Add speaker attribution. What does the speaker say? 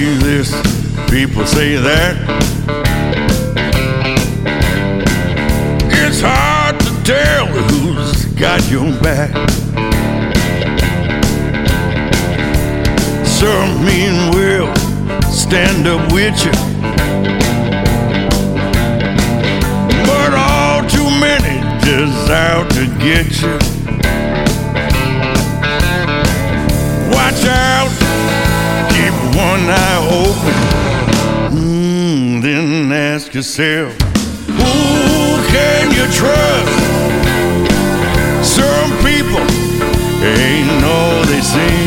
Speaker 1: say this, people say that. It's hard to tell who's got your back. Some mean will stand up with you, but all too many just out to get you. Watch out, keep one eye open, then ask yourself, who can you trust? Some people ain't all they seem.